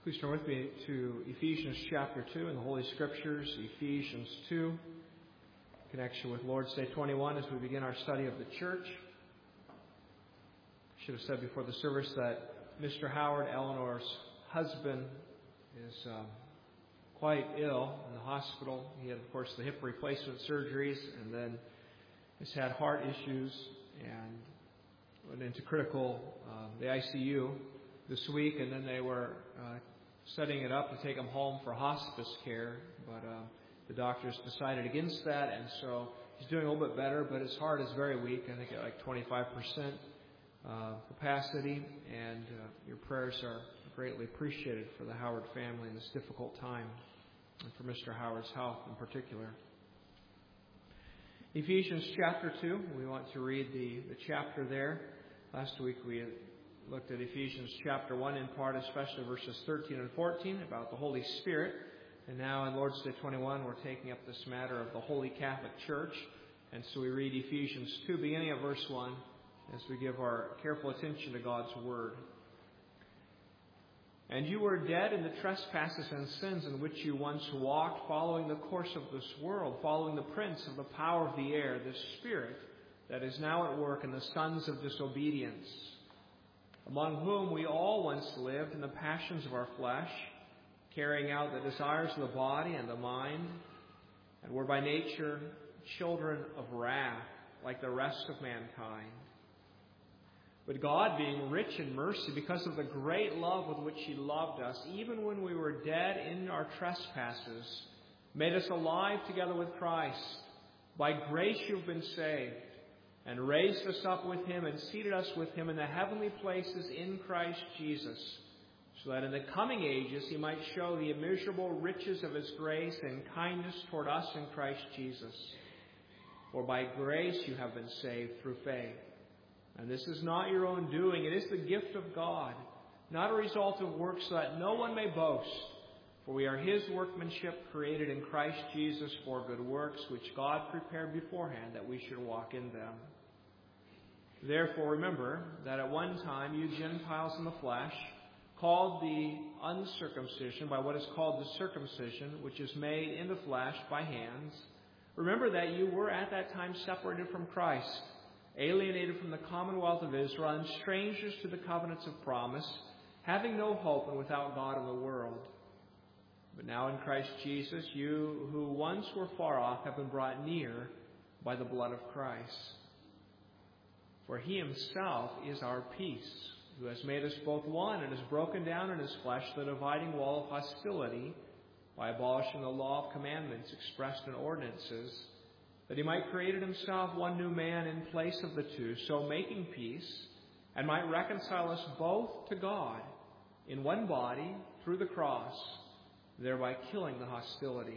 Please turn with me to Ephesians chapter 2 in the Holy Scriptures, Ephesians 2, in connection with Lord's Day 21 as we begin our study of the church. I should have said before the service that Mr. Howard, Eleanor's husband, is quite ill in the hospital. He had, of course, the hip replacement surgeries and then has had heart issues and went into the ICU this week, and then they were setting it up to take him home for hospice care, but the doctors decided against that, and so he's doing a little bit better, but his heart is very weak. I think at like 25% capacity, and your prayers are greatly appreciated for the Howard family in this difficult time, and for Mr. Howard's health in particular. Ephesians chapter 2, we want to read the chapter there. Last week we looked at Ephesians chapter 1 in part, especially verses 13 and 14 about the Holy Spirit. And now in Lord's Day 21, we're taking up this matter of the Holy Catholic Church. And so we read Ephesians 2, beginning at verse 1, as we give our careful attention to God's Word. And you were dead in the trespasses and sins in which you once walked, following the course of this world, following the prince of the power of the air, the Spirit that is now at work in the sons of disobedience, among whom we all once lived in the passions of our flesh, carrying out the desires of the body and the mind, and were by nature children of wrath, like the rest of mankind. But God, being rich in mercy, because of the great love with which He loved us, even when we were dead in our trespasses, made us alive together with Christ. By grace you've been saved, and raised us up with Him and seated us with Him in the heavenly places in Christ Jesus, so that in the coming ages He might show the immeasurable riches of His grace and kindness toward us in Christ Jesus. For by grace you have been saved through faith. And this is not your own doing, it is the gift of God, not a result of works, so that no one may boast. For we are His workmanship, created in Christ Jesus for good works, which God prepared beforehand that we should walk in them. Therefore remember that at one time you Gentiles in the flesh, called the uncircumcision by what is called the circumcision, which is made in the flesh by hands, remember that you were at that time separated from Christ, alienated from the commonwealth of Israel, and strangers to the covenants of promise, having no hope and without God in the world. But now in Christ Jesus, you who once were far off have been brought near by the blood of Christ. For He Himself is our peace, who has made us both one and has broken down in His flesh the dividing wall of hostility by abolishing the law of commandments expressed in ordinances, that He might create in Himself one new man in place of the two, so making peace, and might reconcile us both to God in one body through the cross, thereby killing the hostility.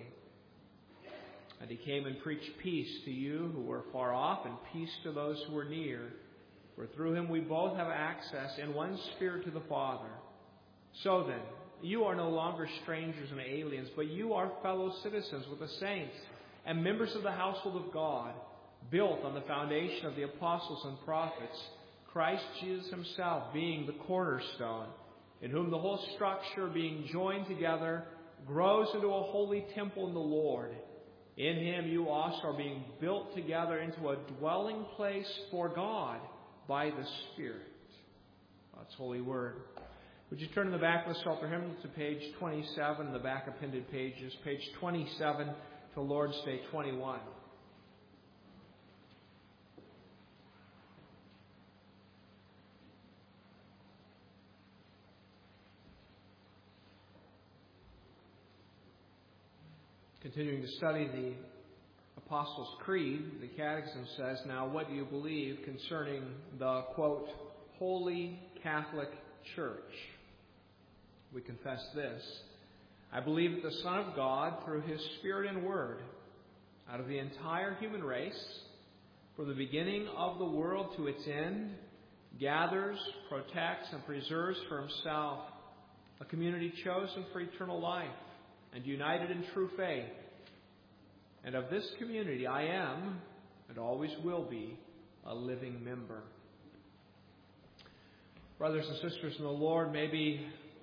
And He came and preached peace to you who were far off, and peace to those who were near. For through Him we both have access in one Spirit to the Father. So then, you are no longer strangers and aliens, but you are fellow citizens with the saints, and members of the household of God, built on the foundation of the apostles and prophets, Christ Jesus Himself being the cornerstone, in whom the whole structure, being joined together, grows into a holy temple in the Lord. In Him you also are being built together into a dwelling place for God by the Spirit. God's holy word. Would you turn in the back of the Psalter hymn to page 27, the back appended pages, page 27 to Lord's Day 21. Continuing to study the Apostles' Creed, the Catechism says, now what do you believe concerning the, quote, Holy Catholic Church? We confess this. I believe that the Son of God, through His Spirit and Word, out of the entire human race, from the beginning of the world to its end, gathers, protects, and preserves for Himself a community chosen for eternal life and united in true faith. And of this community I am, and always will be, a living member. Brothers and sisters in the Lord, maybe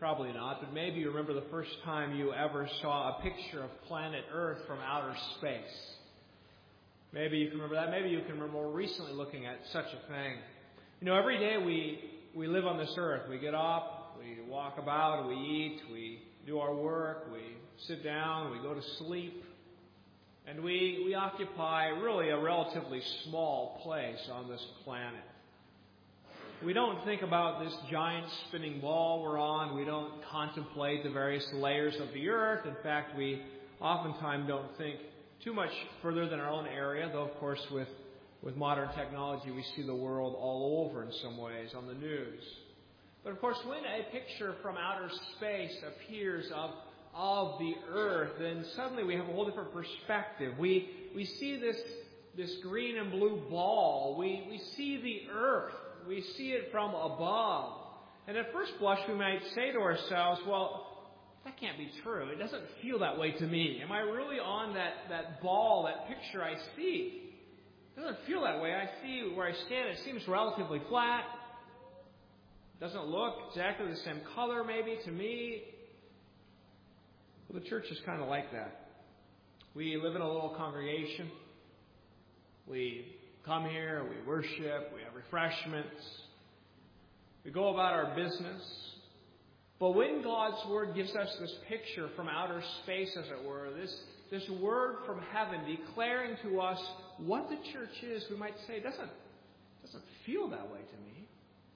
Probably not, but maybe you remember the first time you ever saw a picture of planet Earth from outer space. Maybe you can remember that. Maybe you can remember more recently looking at such a thing. You know, every day we live on this earth. We get up, we walk about, we eat, we do our work, we sit down, we go to sleep. And we occupy really a relatively small place on this planet. We don't think about this giant spinning ball we're on. We don't contemplate the various layers of the earth. In fact, we oftentimes don't think too much further than our own area, though, of course, with modern technology, we see the world all over in some ways on the news. But, of course, when a picture from outer space appears of the earth, then suddenly we have a whole different perspective. We see this green and blue ball. We see the earth. We see it from above. And at first blush, we might say to ourselves, well, that can't be true. It doesn't feel that way to me. Am I really on that ball, that picture I see? It doesn't feel that way. I see where I stand. It seems relatively flat. It doesn't look exactly the same color maybe to me. Well, the church is kind of like that. We live in a little congregation. We come here, we worship, we have refreshments. We go about our business. But when God's Word gives us this picture from outer space, as it were, this word from heaven declaring to us what the church is, we might say, doesn't feel that way to me.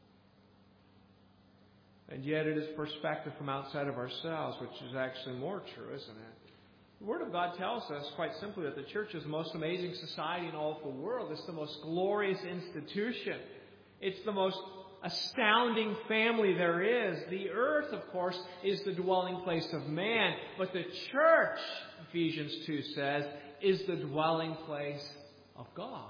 And yet it is perspective from outside of ourselves, which is actually more true, isn't it? The Word of God tells us quite simply that the church is the most amazing society in all of the world. It's the most glorious institution. It's the most astounding family there is. The earth, of course, is the dwelling place of man. But the church, Ephesians 2 says, is the dwelling place of God.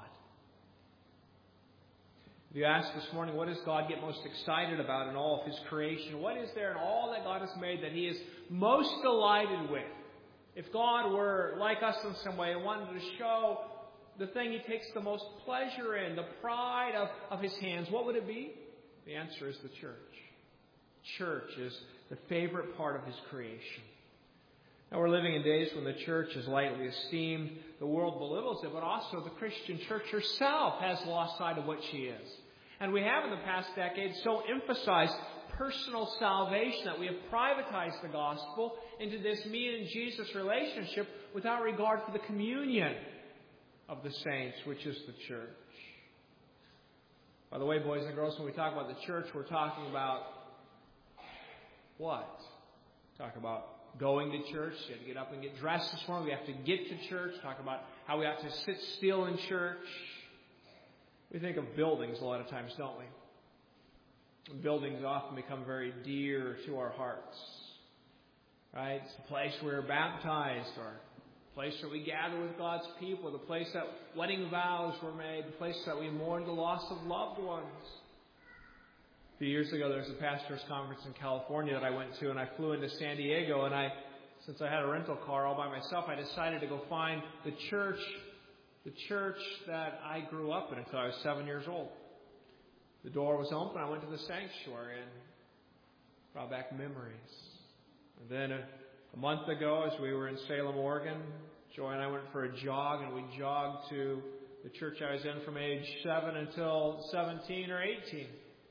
If you ask this morning, what does God get most excited about in all of His creation? What is there in all that God has made that He is most delighted with? If God were like us in some way and wanted to show the thing He takes the most pleasure in, the pride of His hands, what would it be? The answer is the church. Church is the favorite part of His creation. Now, we're living in days when the church is lightly esteemed. The world belittles it, but also the Christian church herself has lost sight of what she is. And we have in the past decade so emphasized personal salvation that we have privatized the gospel into this me and Jesus relationship without regard for the communion of the saints, which is the church. By the way, boys and girls, when we talk about the church, we're talking about what? Talk about going to church. You have to get up and get dressed this morning. We have to get to church. Talk about how we have to sit still in church. We think of buildings a lot of times, don't we? Buildings often become very dear to our hearts. Right? It's the place where we're baptized, or the place where we gather with God's people, the place that wedding vows were made, the place that we mourn the loss of loved ones. A few years ago, there was a pastor's conference in California that I went to, and I flew into San Diego, and since I had a rental car all by myself, I decided to go find the church that I grew up in until I was 7 years old. The door was open. I went to the sanctuary and brought back memories. And then a month ago, as we were in Salem, Oregon, Joy and I went for a jog, and we jogged to the church I was in from age 7 until 17 or 18.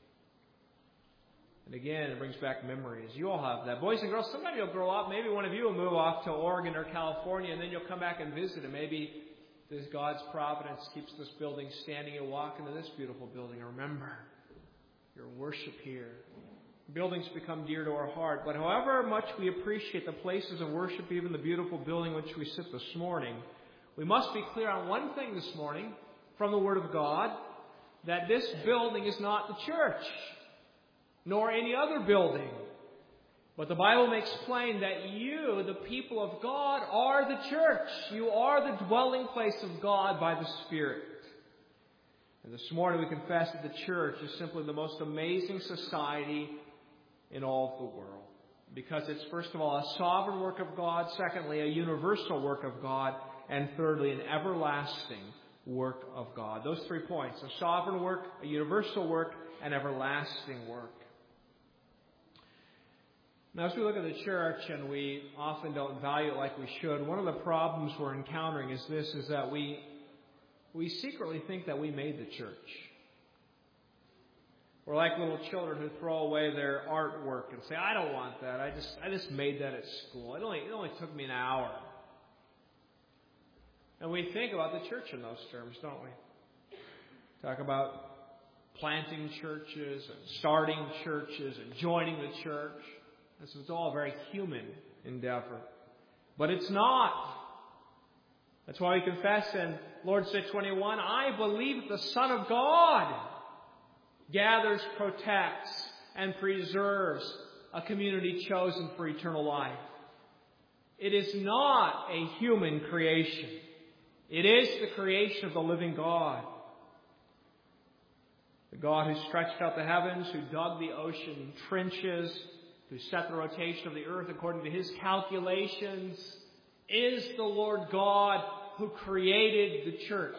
And again, it brings back memories. You all have that. Boys and girls, sometime you'll grow up. Maybe one of you will move off to Oregon or California, and then you'll come back and visit. And maybe this God's providence keeps this building standing. You'll walk into this beautiful building. Remember your worship here. Buildings become dear to our heart. But however much we appreciate the places of worship, even the beautiful building in which we sit this morning, we must be clear on one thing this morning from the Word of God, that this building is not the church, nor any other building. But the Bible makes plain that you, the people of God, are the church. You are the dwelling place of God by the Spirit. And this morning we confess that the church is simply the most amazing society in all of the world. Because it's, first of all, a sovereign work of God. Secondly, a universal work of God. And thirdly, an everlasting work of God. Those 3 points: a sovereign work, a universal work, and everlasting work. Now, as we look at the church, and we often don't value it like we should, one of the problems we're encountering is this, is that we secretly think that we made the church. We're like little children who throw away their artwork and say, I don't want that. I just made that at school. It only took me an hour. And we think about the church in those terms, don't we? Talk about planting churches and starting churches and joining the church. This is all a very human endeavor. But it's not. That's why we confess in Lord's Day 21, I believe that the Son of God gathers, protects, and preserves a community chosen for eternal life. It is not a human creation. It is the creation of the living God. The God who stretched out the heavens, who dug the ocean trenches, who set the rotation of the earth according to His calculations, is the Lord God who created the church.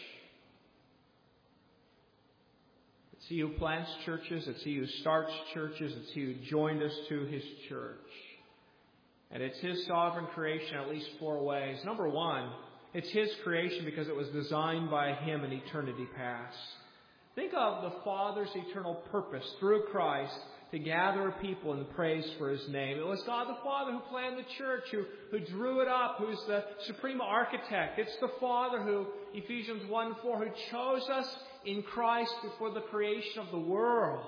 It's He who plants churches. It's He who starts churches. It's He who joined us to His church. And it's His sovereign creation in at least 4 ways. Number one, it's His creation because it was designed by Him in eternity past. Think of the Father's eternal purpose through Christ to gather a people in praise for His name. It was God the Father who planned the church, who drew it up, who's the supreme architect. It's the Father who, Ephesians 1:4, who chose us in Christ before the creation of the world.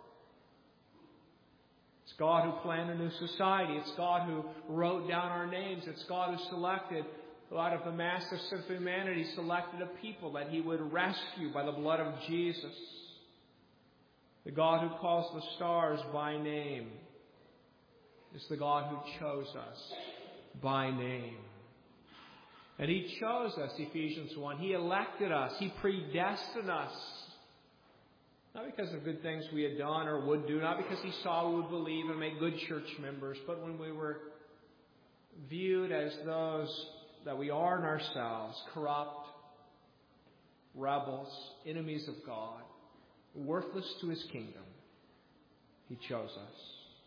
It's God who planned a new society. It's God who wrote down our names. It's God who selected, who out of the massive sin of humanity selected a people that He would rescue by the blood of Jesus. The God who calls the stars by name is the God who chose us by name. And He chose us, Ephesians 1. He elected us. He predestined us. Not because of good things we had done or would do, not because He saw we would believe and make good church members, but when we were viewed as those that we are in ourselves, corrupt, rebels, enemies of God, worthless to His kingdom, He chose us.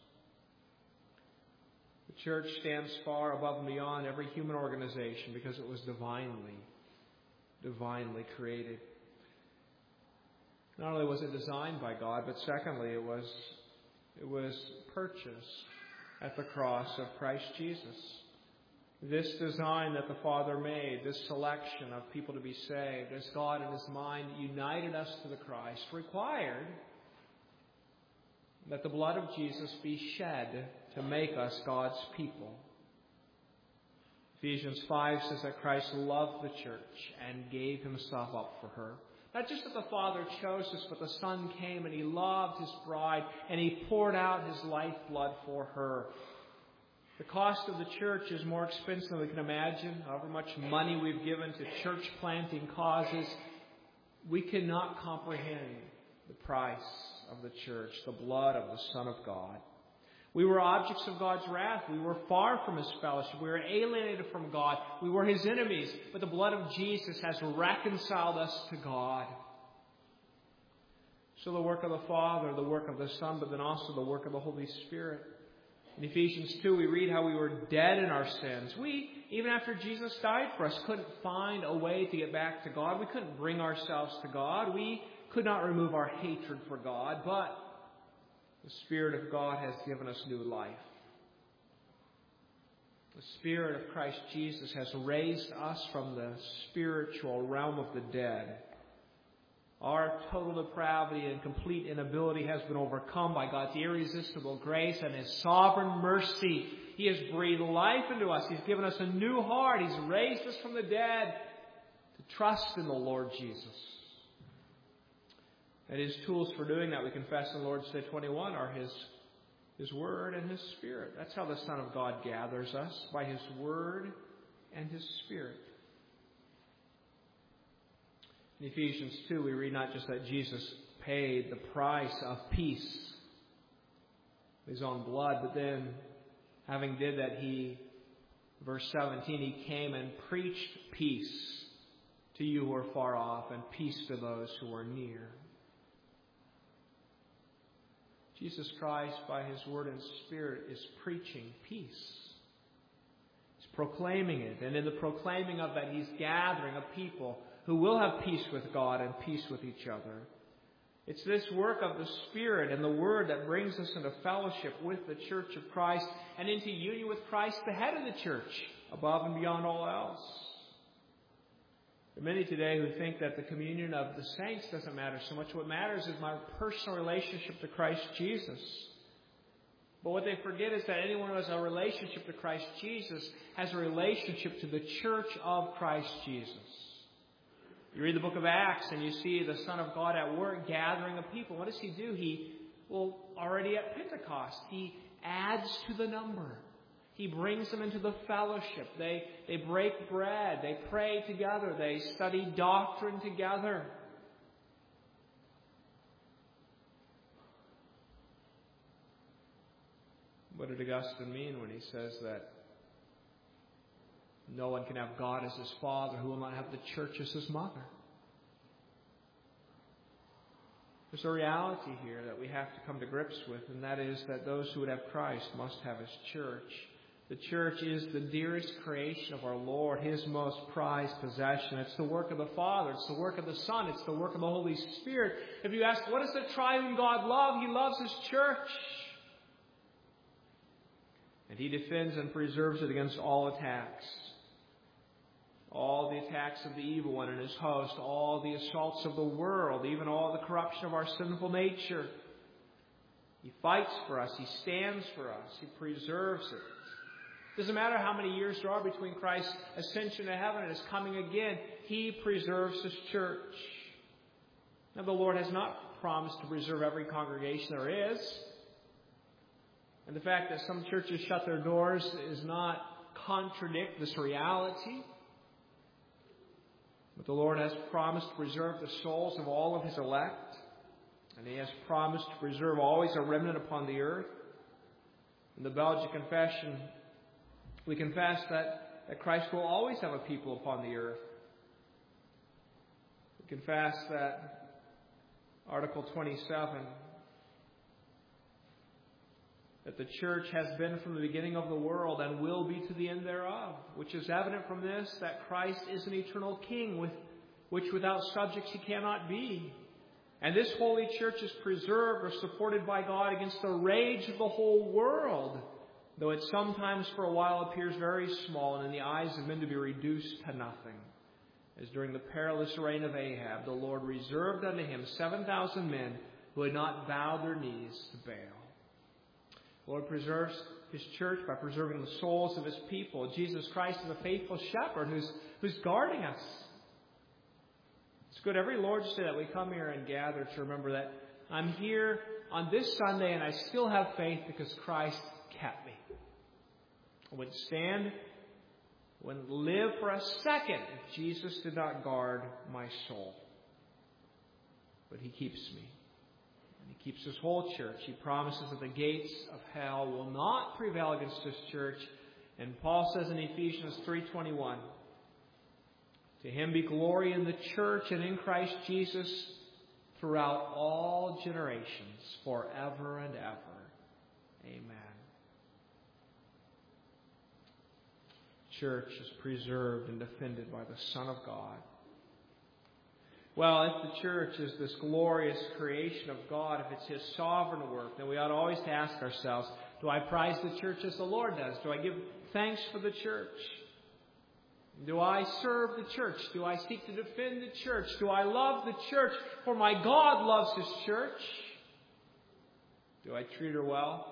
The church stands far above and beyond every human organization because it was divinely created. Not only was it designed by God, but secondly, it was purchased at the cross of Christ Jesus. This design that the Father made, this selection of people to be saved, as God in His mind united us to the Christ, required that the blood of Jesus be shed to make us God's people. Ephesians 5 says that Christ loved the church and gave Himself up for her. Not just that the Father chose us, but the Son came and He loved His bride and He poured out His lifeblood for her. The cost of the church is more expensive than we can imagine. However much money we've given to church planting causes, we cannot comprehend the price of the church, the blood of the Son of God. We were objects of God's wrath. We were far from His fellowship. We were alienated from God. We were His enemies. But the blood of Jesus has reconciled us to God. So the work of the Father, the work of the Son, but then also the work of the Holy Spirit. In Ephesians 2, we read how we were dead in our sins. We, even after Jesus died for us, couldn't find a way to get back to God. We couldn't bring ourselves to God. We could not remove our hatred for God, but the Spirit of God has given us new life. The Spirit of Christ Jesus has raised us from the spiritual realm of the dead. Our total depravity and complete inability has been overcome by God's irresistible grace and His sovereign mercy. He has breathed life into us. He's given us a new heart. He's raised us from the dead to trust in the Lord Jesus. And His tools for doing that, we confess in Lord's Day 21, are His Word and His Spirit. That's how the Son of God gathers us, by His Word and His Spirit. In Ephesians 2, we read not just that Jesus paid the price of peace, His own blood, but then, having did that, He, verse 17, He came and preached peace to you who are far off and peace to those who are near. Jesus Christ, by His Word and Spirit, is preaching peace. He's proclaiming it. And in the proclaiming of that, He's gathering a people who will have peace with God and peace with each other. It's this work of the Spirit and the Word that brings us into fellowship with the Church of Christ and into union with Christ, the head of the church, above and beyond all else. There are many today who think that the communion of the saints doesn't matter so much. What matters is my personal relationship to Christ Jesus. But what they forget is that anyone who has a relationship to Christ Jesus has a relationship to the church of Christ Jesus. You read the book of Acts and you see the Son of God at work gathering a people. What does He do? Already at Pentecost, He adds to the number. He brings them into the fellowship. They break bread. They pray together. They study doctrine together. What did Augustine mean when he says that no one can have God as his father who will not have the church as his mother? There's a reality here that we have to come to grips with, and that is that those who would have Christ must have His church. The church is the dearest creation of our Lord, His most prized possession. It's the work of the Father. It's the work of the Son. It's the work of the Holy Spirit. If you ask, what does the triune God love? He loves His church. And He defends and preserves it against all attacks. All the attacks of the evil one and his host. All the assaults of the world. Even all the corruption of our sinful nature. He fights for us. He stands for us. He preserves it. Doesn't matter how many years there are between Christ's ascension to heaven and His coming again. He preserves His church. Now, the Lord has not promised to preserve every congregation there is. And the fact that some churches shut their doors does not contradict this reality. But the Lord has promised to preserve the souls of all of His elect. And He has promised to preserve always a remnant upon the earth. In the Belgian Confession, we confess that Christ will always have a people upon the earth. We confess that Article 27, that the church has been from the beginning of the world and will be to the end thereof, which is evident from this, that Christ is an eternal King, which without subjects He cannot be. And this holy church is preserved or supported by God against the rage of the whole world, though it sometimes for a while appears very small and in the eyes of men to be reduced to nothing. As during the perilous reign of Ahab, the Lord reserved unto him 7,000 men who had not bowed their knees to Baal. The Lord preserves His church by preserving the souls of His people. Jesus Christ is a faithful shepherd who's guarding us. It's good every Lord's Day that we come here and gather to remember that I'm here on this Sunday and I still have faith because Christ kept me. I wouldn't stand, wouldn't live for a second if Jesus did not guard my soul. But He keeps me. And He keeps His whole church. He promises that the gates of hell will not prevail against His church. And Paul says in Ephesians 3:21, to Him be glory in the church and in Christ Jesus throughout all generations, forever and ever. Amen. Church is preserved and defended by the Son of God. Well, if the church is this glorious creation of God, if it's His sovereign work, then we ought always to ask ourselves, do I prize the church as the Lord does? Do I give thanks for the church? Do I serve the church? Do I seek to defend the church? Do I love the church? For my God loves His church. Do I treat her well?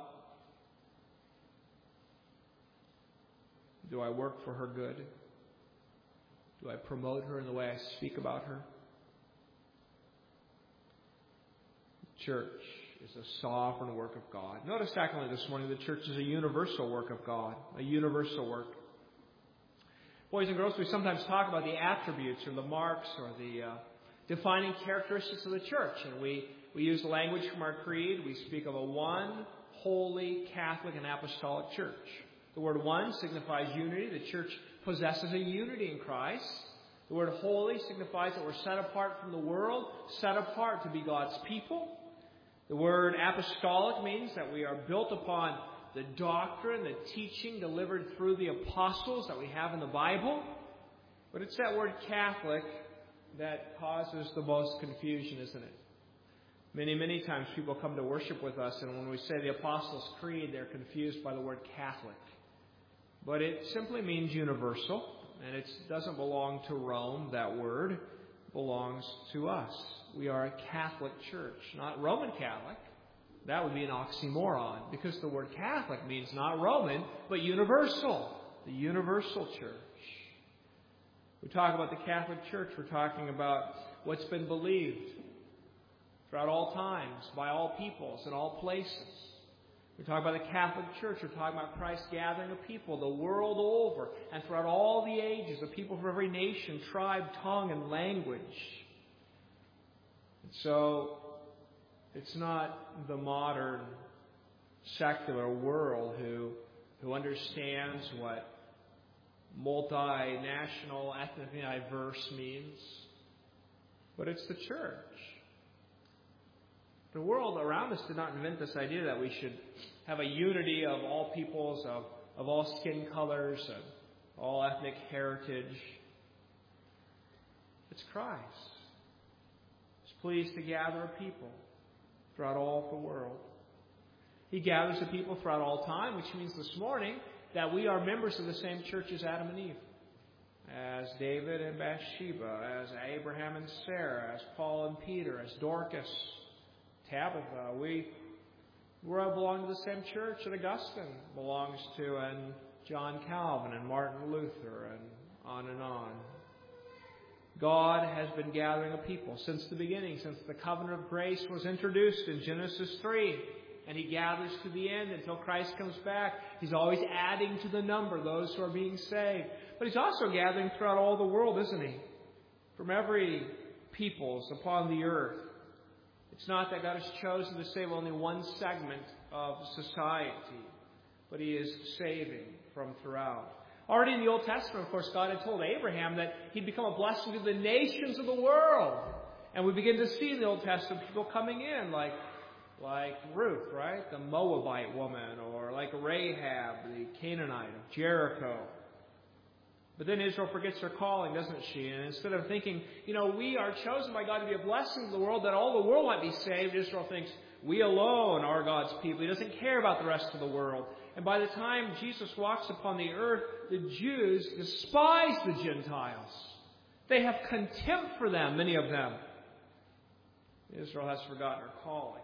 Do I work for her good? Do I promote her in the way I speak about her? The church is a sovereign work of God. Notice secondly this morning, the church is a universal work of God. A universal work. Boys and girls, we sometimes talk about the attributes or the marks or the defining characteristics of the church. And we use language from our creed. We speak of a one, holy, Catholic, and apostolic church. The word one signifies unity. The church possesses a unity in Christ. The word holy signifies that we're set apart from the world, set apart to be God's people. The word apostolic means that we are built upon the doctrine, the teaching delivered through the apostles that we have in the Bible. But it's that word Catholic that causes the most confusion, isn't it? Many, many times people come to worship with us, and when we say the Apostles' Creed, they're confused by the word Catholic. But it simply means universal, and it doesn't belong to Rome. That word belongs to us. We are a Catholic church, not Roman Catholic. That would be an oxymoron, because the word Catholic means not Roman, but universal. The universal church. We talk about the Catholic Church, we're talking about what's been believed throughout all times, by all peoples, in all places. We talk about the Catholic Church, we're talking about Christ gathering a people the world over, and throughout all the ages, a people from every nation, tribe, tongue, and language. And so, it's not the modern secular world who understands what multinational, ethnically diverse means, but it's the church. The world around us did not invent this idea that we should have a unity of all peoples, of all skin colors, of all ethnic heritage. It's Christ. He's pleased to gather a people throughout all the world. He gathers the people throughout all time, which means this morning that we are members of the same church as Adam and Eve, as David and Bathsheba, as Abraham and Sarah, as Paul and Peter, as Dorcas, Tabitha. We belong to the same church that Augustine belongs to, and John Calvin and Martin Luther, and on and on. God has been gathering a people since the beginning, since the covenant of grace was introduced in Genesis 3. And He gathers to the end until Christ comes back. He's always adding to the number those who are being saved. But He's also gathering throughout all the world, isn't He? From every peoples upon the earth. It's not that God has chosen to save only one segment of society, but He is saving from throughout. Already in the Old Testament, of course, God had told Abraham that He'd become a blessing to the nations of the world. And we begin to see in the Old Testament people coming in like Ruth, right? The Moabite woman, or like Rahab, the Canaanite of Jericho. But then Israel forgets her calling, doesn't she? And instead of thinking, we are chosen by God to be a blessing to the world, that all the world might be saved, Israel thinks, we alone are God's people. He doesn't care about the rest of the world. And by the time Jesus walks upon the earth, the Jews despise the Gentiles. They have contempt for them, many of them. Israel has forgotten her calling.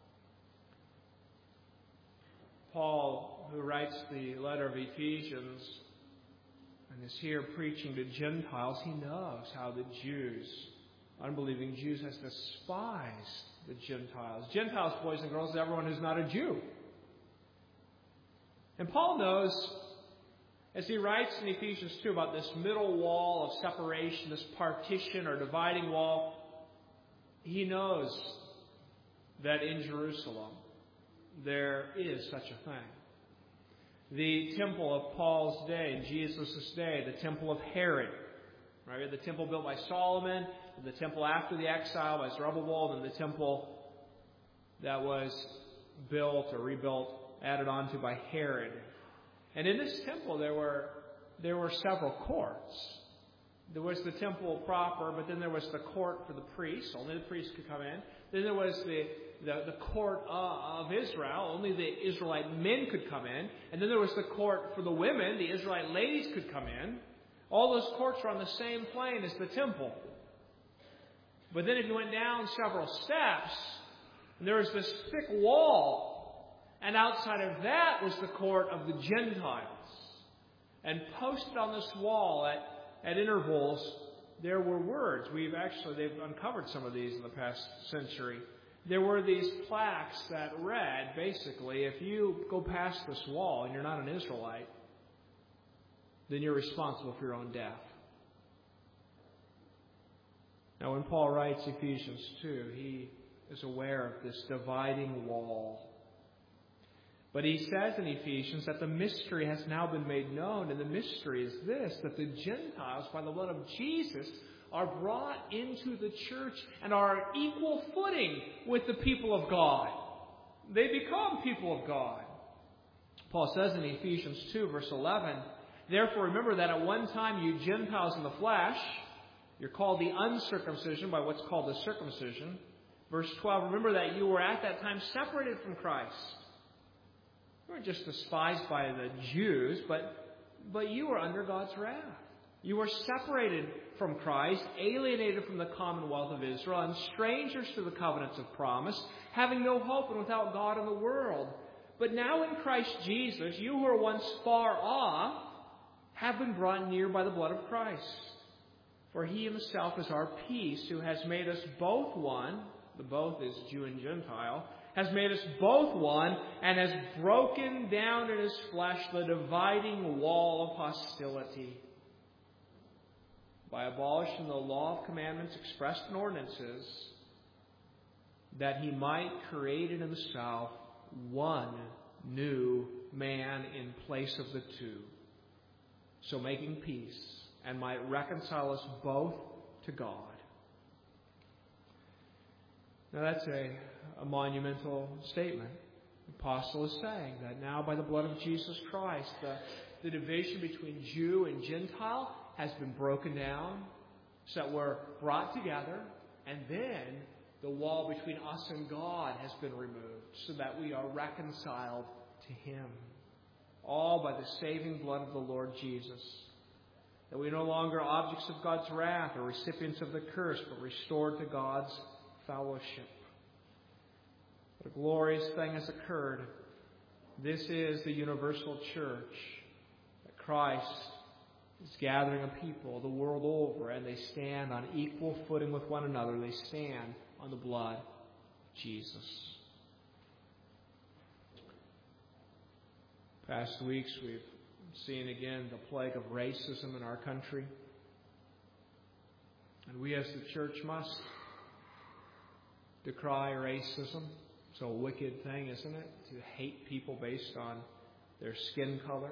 Paul, who writes the letter of Ephesians and is here preaching to Gentiles, he knows how the Jews, unbelieving Jews, has despised the Gentiles. Gentiles, boys and girls, is everyone who's not a Jew. And Paul knows, as he writes in Ephesians 2 about this middle wall of separation, this partition or dividing wall, he knows that in Jerusalem there is such a thing. The temple of Paul's day, in Jesus' day, the temple of Herod, right? The temple built by Solomon, the temple after the exile by Zerubbabel, and the temple that was built or rebuilt, added on to by Herod. And in this temple there were several courts. There was the temple proper, but then there was the court for the priests. Only the priests could come in. Then there was the court of Israel. Only the Israelite men could come in. And then there was the court for the women. The Israelite ladies could come in. All those courts were on the same plane as the temple. But then if you went down several steps, there was this thick wall. And outside of that was the court of the Gentiles. And posted on this wall at intervals, there were words. They've uncovered some of these in the past century. There were these plaques that read, basically, if you go past this wall and you're not an Israelite, then you're responsible for your own death. Now, when Paul writes Ephesians 2, he is aware of this dividing wall. But he says in Ephesians that the mystery has now been made known, and the mystery is this, that the Gentiles, by the blood of Jesus, are brought into the church and are on equal footing with the people of God. They become people of God. Paul says in Ephesians 2, verse 11, "Therefore remember that at one time you Gentiles in the flesh," you're called the uncircumcision by what's called the circumcision. Verse 12, "Remember that you were at that time separated from Christ." You weren't just despised by the Jews, but you were under God's wrath. You were separated from Christ, alienated from the commonwealth of Israel, and strangers to the covenants of promise, having no hope and without God in the world. But now in Christ Jesus, you who were once far off have been brought near by the blood of Christ. For he himself is our peace, who has made us both one," the both is Jew and Gentile, "has made us both one, and has broken down in his flesh the dividing wall of hostility, by abolishing the law of commandments expressed in ordinances, that he might create in himself one new man in place of the two, so making peace, and might reconcile us both to God." Now that's a monumental statement. The apostle is saying that now by the blood of Jesus Christ, the division between Jew and Gentile has been broken down, so that we're brought together, and then the wall between us and God has been removed, so that we are reconciled to Him. All by the saving blood of the Lord Jesus. That we are no longer objects of God's wrath or recipients of the curse, but restored to God's fellowship. What a glorious thing has occurred. This is the universal church. That Christ is gathering a people the world over, and they stand on equal footing with one another. They stand on the blood of Jesus. Past weeks we've seen again the plague of racism in our country. And we as the church must decry racism. It's a wicked thing, isn't it? To hate people based on their skin color.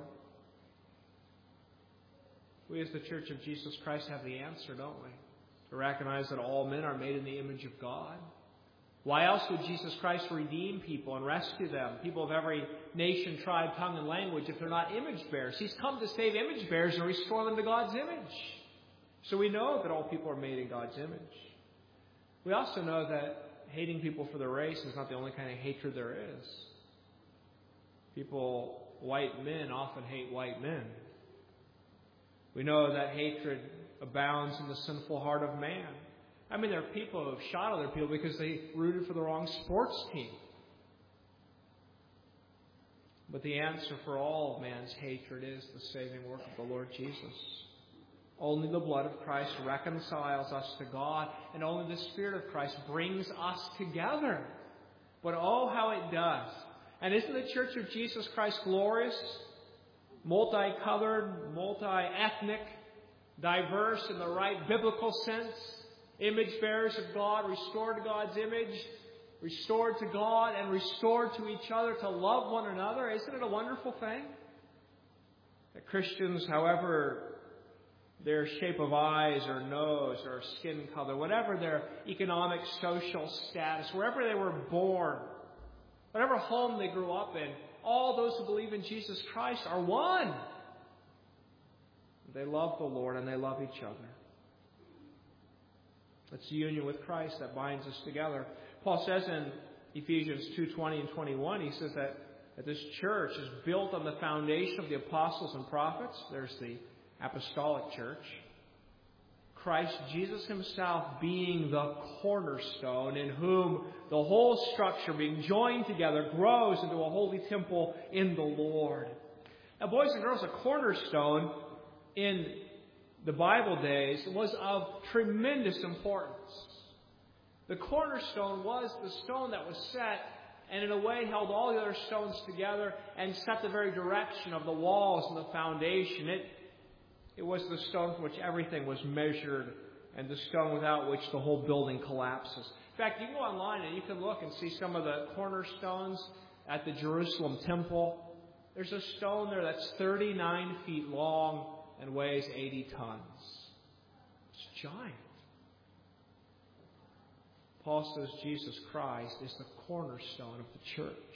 We as the Church of Jesus Christ have the answer, don't we? To recognize that all men are made in the image of God. Why else would Jesus Christ redeem people and rescue them, people of every nation, tribe, tongue, and language, if they're not image bearers? He's come to save image bearers and restore them to God's image. So we know that all people are made in God's image. We also know that hating people for their race is not the only kind of hatred there is. White men often hate white men. We know that hatred abounds in the sinful heart of man. I mean, there are people who have shot other people because they rooted for the wrong sports team. But the answer for all of man's hatred is the saving work of the Lord Jesus. Only the blood of Christ reconciles us to God, and only the Spirit of Christ brings us together. But oh, how it does. And isn't the Church of Jesus Christ glorious? Multicolored, multi-ethnic, diverse in the right biblical sense. Image bearers of God, restored to God's image, restored to God, and restored to each other to love one another. Isn't it a wonderful thing? That Christians, however their shape of eyes or nose or skin color, whatever their economic, social status, wherever they were born, whatever home they grew up in, all those who believe in Jesus Christ are one. They love the Lord and they love each other. It's the union with Christ that binds us together. Paul says in Ephesians 2:20 and 21, he says that this church is built on the foundation of the apostles and prophets. There's the apostolic church. Christ Jesus himself being the cornerstone, in whom the whole structure being joined together grows into a holy temple in the Lord. Now, boys and girls, a cornerstone in the Bible days was of tremendous importance. The cornerstone was the stone that was set and in a way held all the other stones together and set the very direction of the walls and the foundation. It was the stone from which everything was measured and the stone without which the whole building collapses. In fact, you can go online and you can look and see some of the cornerstones at the Jerusalem temple. There's a stone there that's 39 feet long and weighs 80 tons. It's giant. Paul says Jesus Christ is the cornerstone of the church.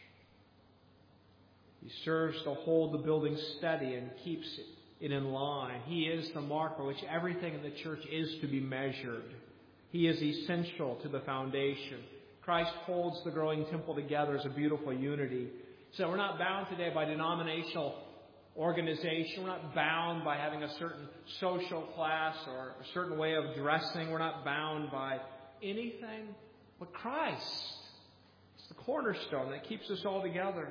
He serves to hold the building steady and keeps it in line. He is the mark by which everything in the church is to be measured. He is essential to the foundation. Christ holds the growing temple together as a beautiful unity. So we're not bound today by denominational organization. We're not bound by having a certain social class or a certain way of dressing. We're not bound by anything but Christ. It's the cornerstone that keeps us all together.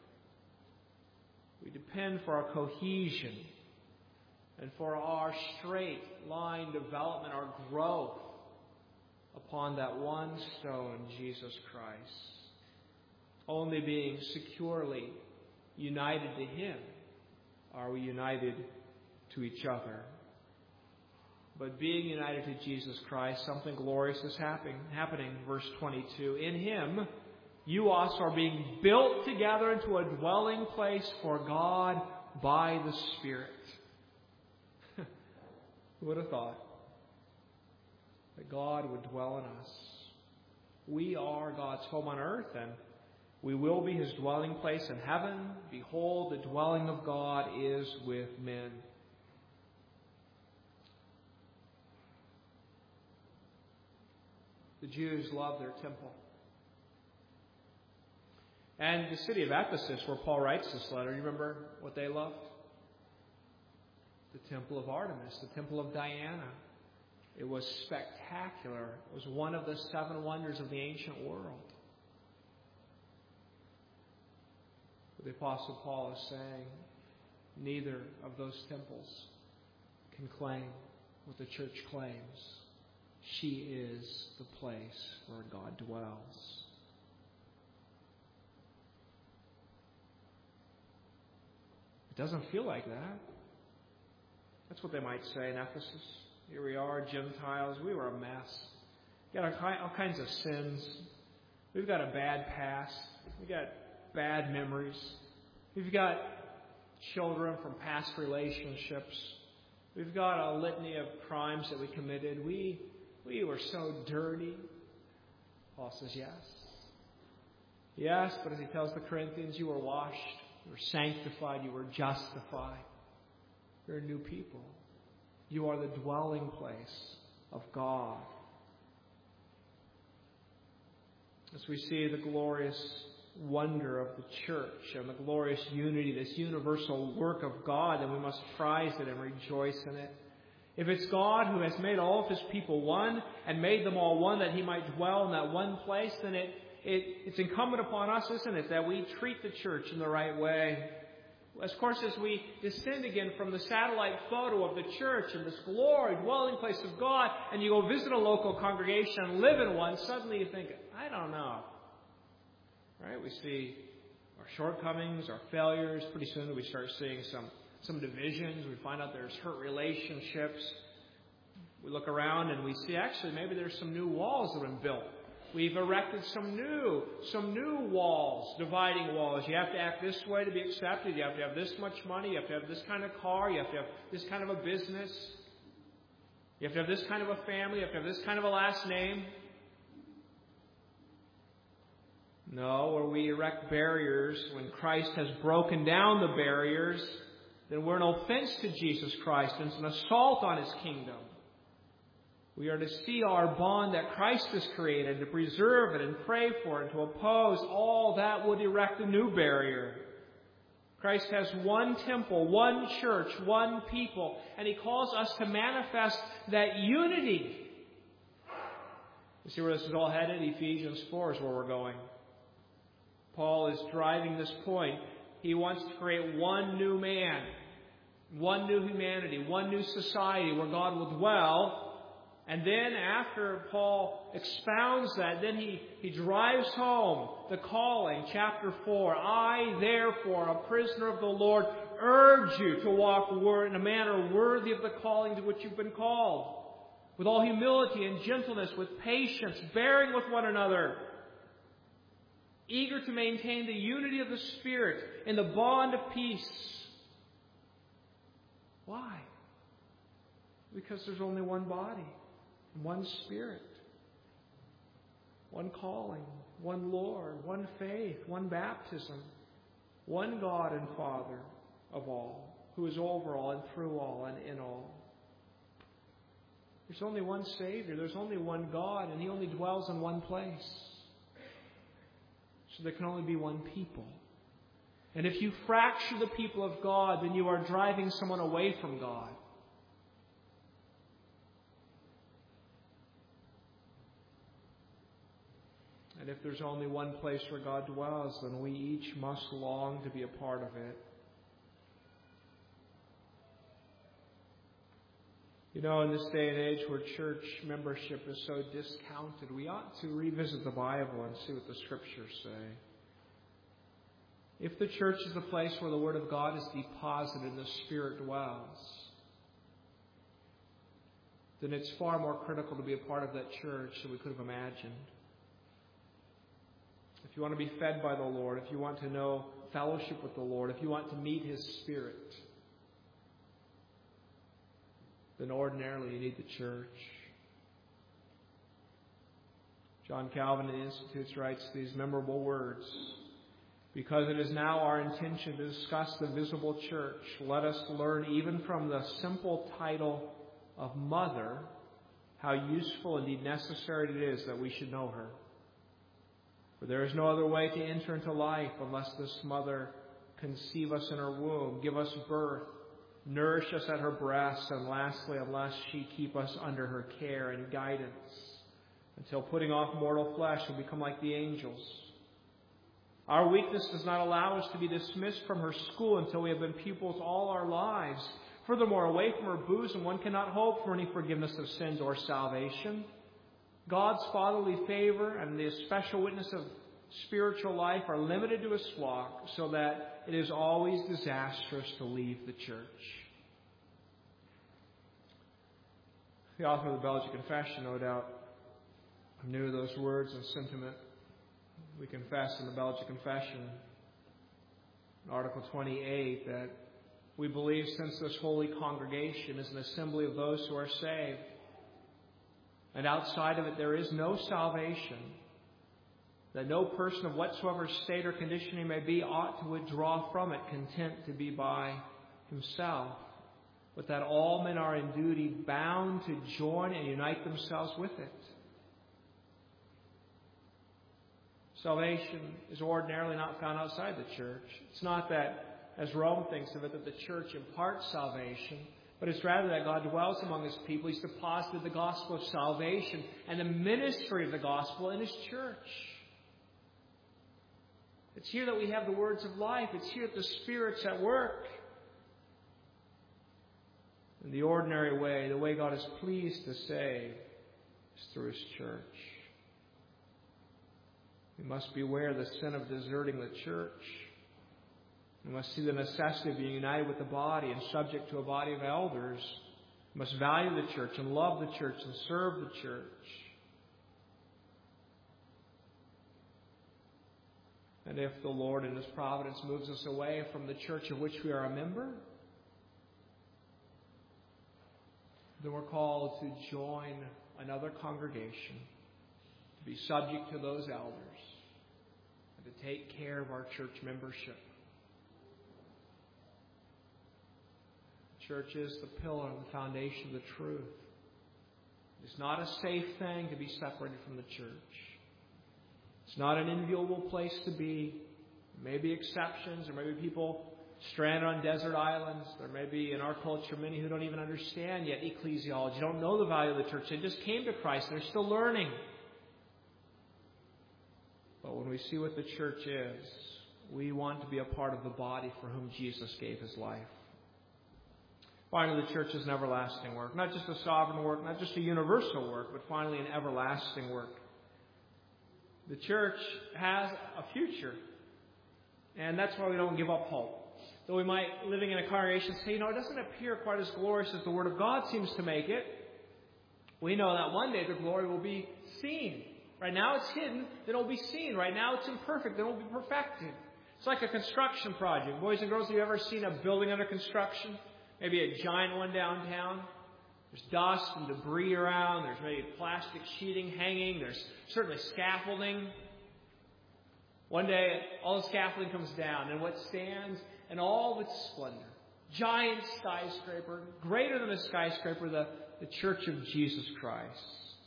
We depend for our cohesion and for our straight line development, our growth, upon that one stone, Jesus Christ. Only being securely united to Him are we united to each other. But being united to Jesus Christ, something glorious is happening. Verse 22, in Him, you also are being built together into a dwelling place for God by the Spirit. Who would have thought that God would dwell in us? We are God's home on earth, and we will be His dwelling place in heaven. Behold, the dwelling of God is with men. The Jews loved their temple. And the city of Ephesus, where Paul writes this letter, you remember what they loved? The temple of Artemis, the temple of Diana. It was spectacular. It was one of the 7 wonders of the ancient world. But the Apostle Paul is saying, neither of those temples can claim what the church claims. She is the place where God dwells. It doesn't feel like that. That's what they might say in Ephesus. Here we are, Gentiles. We were a mess. We've got all kinds of sins. We've got a bad past. We've got bad memories. We've got children from past relationships. We've got a litany of crimes that we committed. We were so dirty. Paul says, yes. Yes, but as he tells the Corinthians, you were washed, you were sanctified, you were justified. You're a new people. You are the dwelling place of God. As we see the glorious wonder of the church and the glorious unity, this universal work of God, then we must prize it and rejoice in it. If it's God who has made all of His people one and made them all one that He might dwell in that one place, then it's incumbent upon us, isn't it, that we treat the church in the right way. Of course, as we descend again from the satellite photo of the church and this glory, dwelling place of God, and you go visit a local congregation and live in one, suddenly you think, I don't know. Right? We see our shortcomings, our failures. Pretty soon we start seeing some divisions. We find out there's hurt relationships. We look around and we see actually maybe there's some new walls that have been built. We've erected some new walls, dividing walls. You have to act this way to be accepted. You have to have this much money. You have to have this kind of car. You have to have this kind of a business. You have to have this kind of a family. You have to have this kind of a last name. No, where we erect barriers, when Christ has broken down the barriers, then we're an offense to Jesus Christ and it's an assault on His kingdom. We are to see our bond that Christ has created, to preserve it and pray for it, and to oppose all that would erect a new barrier. Christ has one temple, one church, one people, and He calls us to manifest that unity. You see where this is all headed? Ephesians 4 is where we're going. Paul is driving this point. He wants to create one new man, one new humanity, one new society where God will dwell. And then after Paul expounds that, then he drives home the calling, chapter 4. I, therefore, a prisoner of the Lord, urge you to walk in a manner worthy of the calling to which you've been called, with all humility and gentleness, with patience, bearing with one another, eager to maintain the unity of the Spirit in the bond of peace. Why? Because there's only one body. One Spirit. one calling, one Lord, one faith, one baptism, one God and Father of all, who is over all and through all and in all. There's only one Savior. There's only one God, and He only dwells in one place. So there can only be one people. And if you fracture the people of God, then you are driving someone away from God. And if there's only one place where God dwells, then we each must long to be a part of it. You know, in this day and age where church membership is so discounted, we ought to revisit the Bible and see what the Scriptures say. If the church is the place where the Word of God is deposited and the Spirit dwells, then it's far more critical to be a part of that church than we could have imagined. If you want to be fed by the Lord, if you want to know fellowship with the Lord, if you want to meet His Spirit, then ordinarily you need the church. John Calvin in the Institutes writes these memorable words: "Because it is now our intention to discuss the visible church, let us learn even from the simple title of Mother how useful, indeed necessary it is that we should know her. For there is no other way to enter into life unless this Mother conceive us in her womb, give us birth, nourish us at her breast, and lastly, unless she keep us under her care and guidance, until putting off mortal flesh we become like the angels. Our weakness does not allow us to be dismissed from her school until we have been pupils all our lives. Furthermore, away from her bosom one cannot hope for any forgiveness of sins or salvation. God's fatherly favor and the special witness of spiritual life are limited to His flock, so that it is always disastrous to leave the church." The author of the Belgian Confession, no doubt, knew those words and sentiment. We confess in the Belgian Confession, in Article 28, that we believe since this holy congregation is an assembly of those who are saved, and outside of it there is no salvation, that no person of whatsoever state or condition he may be ought to withdraw from it, content to be by himself, but that all men are in duty bound to join and unite themselves with it. Salvation is ordinarily not found outside the church. It's not that, as Rome thinks of it, that the church imparts salvation, but it's rather that God dwells among His people. He's deposited the gospel of salvation and the ministry of the gospel in His church. It's here that we have the words of life. It's here that the Spirit's at work. In the ordinary way, the way God is pleased to save is through His church. We must beware of the sin of deserting the church. We must see the necessity of being united with the body and subject to a body of elders. We must value the church and love the church and serve the church. And if the Lord in His providence moves us away from the church of which we are a member, then we're called to join another congregation, to be subject to those elders, and to take care of our church membership. The church is the pillar and the foundation of the truth. It's not a safe thing to be separated from the church. It's not an enviable place to be. There may be exceptions. There may be people stranded on desert islands. There may be, in our culture, many who don't even understand yet ecclesiology, don't know the value of the church. They just came to Christ. They're still learning. But when we see what the church is, we want to be a part of the body for whom Jesus gave His life. Finally, the church is an everlasting work. Not just a sovereign work, not just a universal work, but finally an everlasting work. The church has a future. And that's why we don't give up hope. Though we might, living in a congregation, say, it doesn't appear quite as glorious as the Word of God seems to make it. We know that one day the glory will be seen. Right now it's hidden, then it will be seen. Right now it's imperfect, then it will be perfected. It's like a construction project. Boys and girls, have you ever seen a building under construction? Maybe a giant one downtown? There's dust and debris around. There's maybe plastic sheeting hanging. There's certainly scaffolding. One day, all the scaffolding comes down, and what stands in all of its splendor, giant skyscraper, greater than a skyscraper, the Church of Jesus Christ.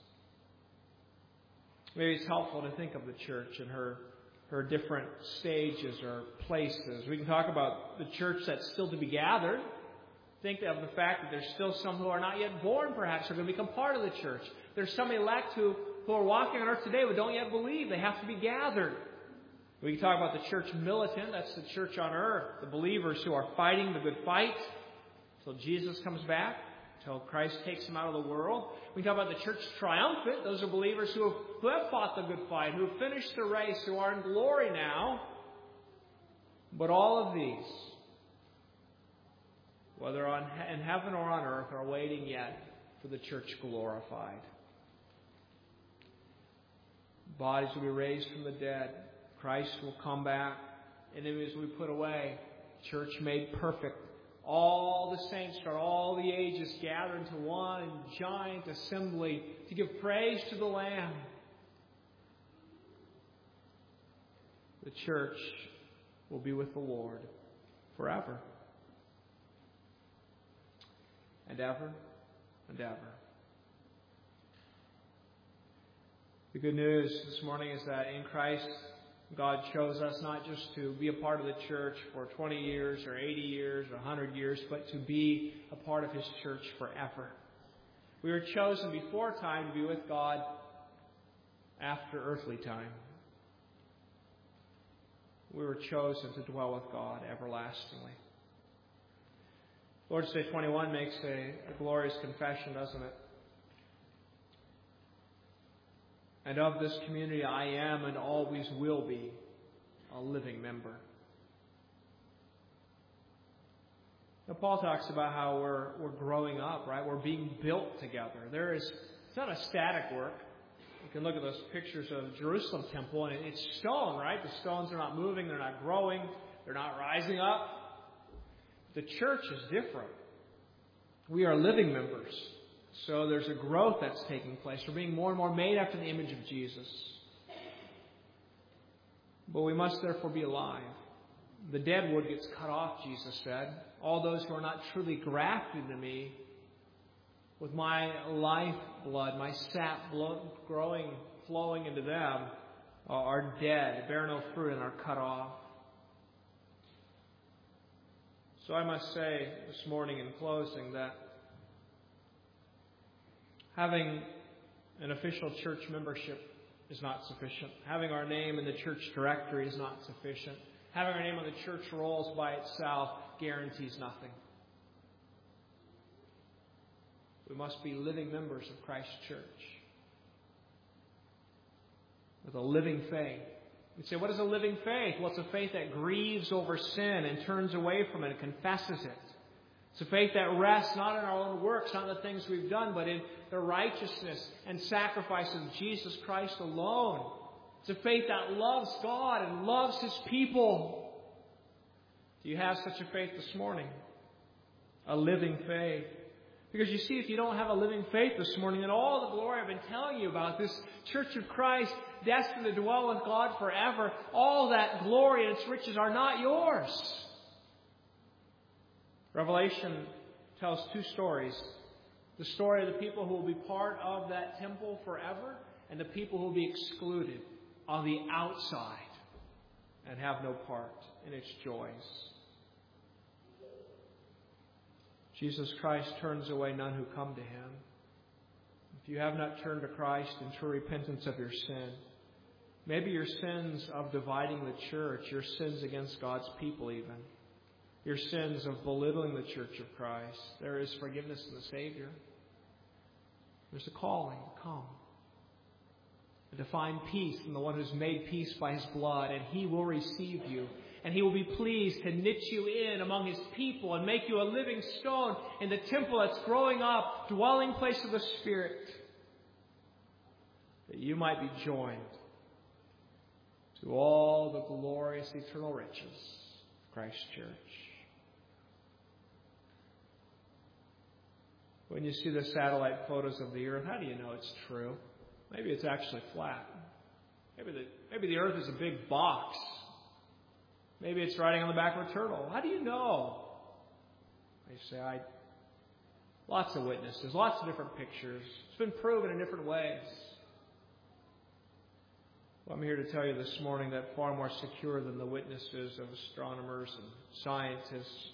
Maybe it's helpful to think of the church and her different stages or places. We can talk about the church that's still to be gathered. Think of the fact that there's still some who are not yet born, perhaps, who are going to become part of the church. There's some elect who are walking on earth today but don't yet believe. They have to be gathered. We can talk about the church militant. That's the church on earth. The believers who are fighting the good fight until Jesus comes back, until Christ takes them out of the world. We can talk about the church triumphant. Those are believers who have fought the good fight, who have finished the race, who are in glory now. But all of these, whether in heaven or on earth, are waiting yet for the church glorified. Bodies will be raised from the dead. Christ will come back. Enemies will be put away. Church made perfect. All the saints throughout all the ages gather into one giant assembly to give praise to the Lamb. The church will be with the Lord forever and ever and ever. The good news this morning is that in Christ, God chose us not just to be a part of the church for 20 years or 80 years or 100 years, but to be a part of His church forever. We were chosen before time to be with God after earthly time. We were chosen to dwell with God everlastingly. Lord's Day 21 makes a glorious confession, doesn't it? And of this community I am and always will be a living member. Now, Paul talks about how we're growing up, right? We're being built together. It's not a static work. You can look at those pictures of Jerusalem temple, and it's stone, right? The stones are not moving, they're not growing, they're not rising up. The church is different. We are living members. So there's a growth that's taking place. We're being more and more made after the image of Jesus. But we must therefore be alive. The dead wood gets cut off, Jesus said. All those who are not truly grafted into me with my life blood, my sap blood flowing into them, are dead, bear no fruit, and are cut off. So I must say this morning in closing that having an official church membership is not sufficient. Having our name in the church directory is not sufficient. Having our name on the church rolls by itself guarantees nothing. We must be living members of Christ's church with a living faith. You say, what is a living faith? Well, it's a faith that grieves over sin and turns away from it and confesses it. It's a faith that rests not in our own works, not in the things we've done, but in the righteousness and sacrifice of Jesus Christ alone. It's a faith that loves God and loves His people. Do you have such a faith this morning? A living faith. Because you see, if you don't have a living faith this morning, then all the glory I've been telling you about, this Church of Christ destined to dwell with God forever, all that glory and its riches are not yours. Revelation tells two stories. The story of the people who will be part of that temple forever, and the people who will be excluded on the outside and have no part in its joys. Jesus Christ turns away none who come to Him. If you have not turned to Christ in true repentance of your sin, maybe your sins of dividing the church, your sins against God's people even, your sins of belittling the church of Christ, there is forgiveness in the Savior. There's a calling to come and to find peace in the one who's made peace by His blood, and He will receive you. And He will be pleased to knit you in among His people and make you a living stone in the temple that's growing up, dwelling place of the Spirit, that you might be joined to all the glorious eternal riches of Christ's church. When you see the satellite photos of the earth, how do you know it's true? Maybe it's actually flat. Maybe the earth is a big box. Maybe it's riding on the back of a turtle. How do you know? You say, lots of witnesses, lots of different pictures. It's been proven in different ways. Well, I'm here to tell you this morning that far more secure than the witnesses of astronomers and scientists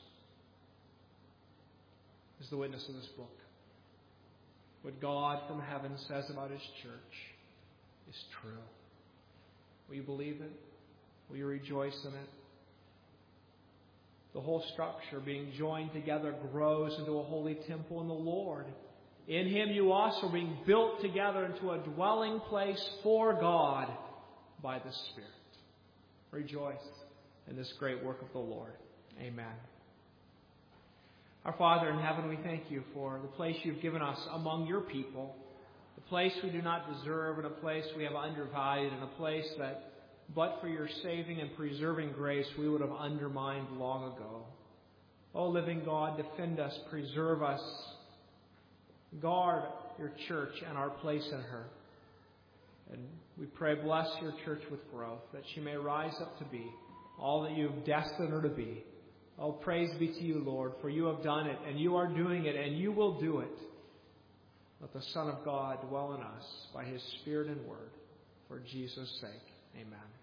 is the witness of this book. What God from heaven says about His church is true. Will you believe it? Will you rejoice in it? The whole structure being joined together grows into a holy temple in the Lord. In Him you also are being built together into a dwelling place for God by the Spirit. Rejoice in this great work of the Lord. Amen. Our Father in heaven, we thank You for the place You've given us among Your people, the place we do not deserve, and a place we have undervalued, and a place that, but for Your saving and preserving grace, we would have undermined long ago. O living God, defend us, preserve us, guard Your church and our place in her. And we pray, bless Your church with growth, that she may rise up to be all that You've destined her to be. Oh, praise be to You, Lord, for You have done it, and You are doing it, and You will do it. Let the Son of God dwell in us by His Spirit and Word, for Jesus' sake. Amen.